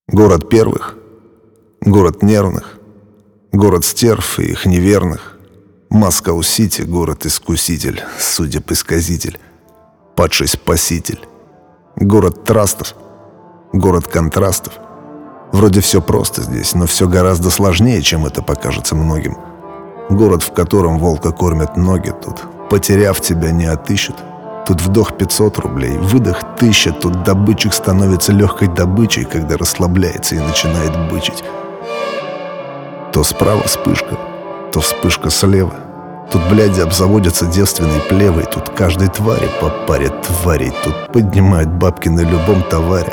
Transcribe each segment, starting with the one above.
Город первых, город нервных, город стерв и их неверных. Москва-Сити, город-искуситель, судеб-исказитель, падший спаситель. Город трастов, город контрастов. Вроде все просто здесь, но все гораздо сложнее, чем это покажется многим. Город, в котором волка кормят ноги, тут, потеряв тебя, не отыщут. Тут вдох 500 рублей, выдох 1000. Тут добытчик становится легкой добычей, когда расслабляется и начинает бычить. То справа вспышка, то вспышка слева. Тут, бляди, обзаводятся девственной плевой. Тут каждой твари по паре тварей. Тут поднимают бабки на любом товаре.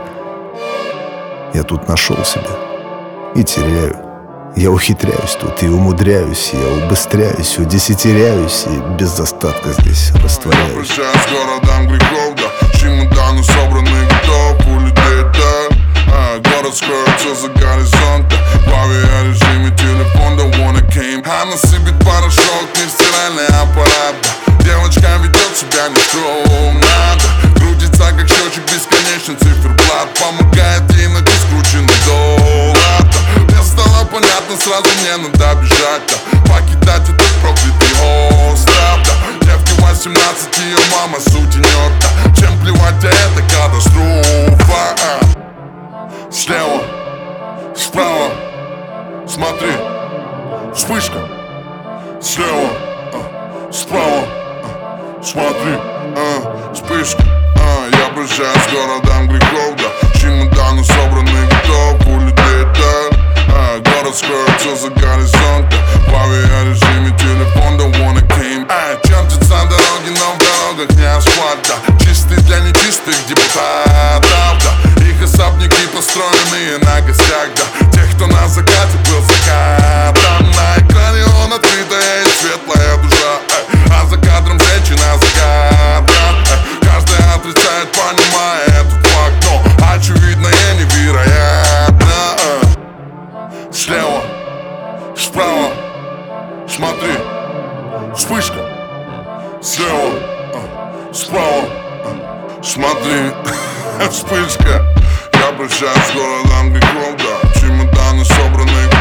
Я тут нашел себя и теряю. Я ухитряюсь тут и умудряюсь. Я убыстряюсь, удесятеряюсь и без остатка здесь растворяюсь. Я прощаюсь с городом грехов, да. Чемоданы собраны, готов улететь, да. Город скроется за горизонтом. В авиарежиме телефон, да, wanna came. Она сыпет порошок, не стиральный аппарат, да. Девочка ведет себя нескромно, да. Крутится, как счетчик, бесконечный циферблат. Помогает ей найти скрученный доллар, да. Мне стало понятно, сразу мне надо бежать, да. Покидать этот проклятый остров, да. Девке 18, ее мама сутенер, да. Чем плевать, а это катастрофа, Слева, справа, смотри, вспышка. Слева, справа, смотри, вспышка. Я прощаюсь с городом грехов, да. Чемоданы собраны, готов улететь, да. Город скроется за горизонтом. В авиарежиме телефон, да, wanna came. Чертятся дороги, но в дорогах не асфальт, да. Чистый для нечистых депутатов, да. Их особняки построенные на гостях, да. Тех, кто на закате был закатом. На экране он открытая и светлая душа, а за кадром женщина загадка. Каждый отрицает, понимая этот факт, но очевидно и невероятно. Слева, справа, смотри, вспышка. Слева, справа, смотри, вспышка. Я прощаюсь с городом грехов, да. Чемоданы собраны,